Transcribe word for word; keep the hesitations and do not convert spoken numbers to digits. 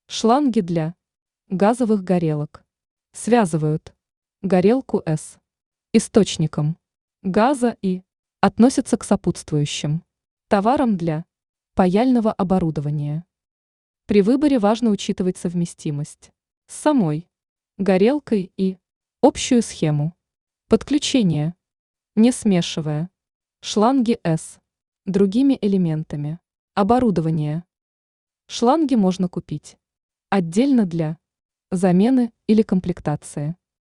Шланги для газовых горелок связывают горелку с источником газа и относятся к сопутствующим товарам для паяльного оборудования. При выборе важно учитывать совместимость с самой горелкой и общую схему подключения, не смешивая шланги с другими элементами оборудования. Шланги можно купить отдельно для замены или комплектации.